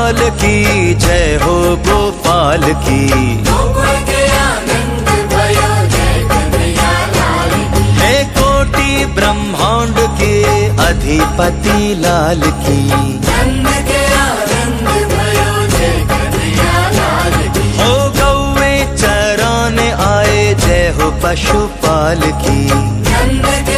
लाल की जय हो गोपाल की। गोकुल के आनंद भयो जय कन्हैया लाल की। हे कोटि ब्रह्मांड के अधिपति लाल की। नंद के आनंद भयो जय कन्हैया लाल की। हो गौवे चराने आए जय हो पशुपाल की। नंद के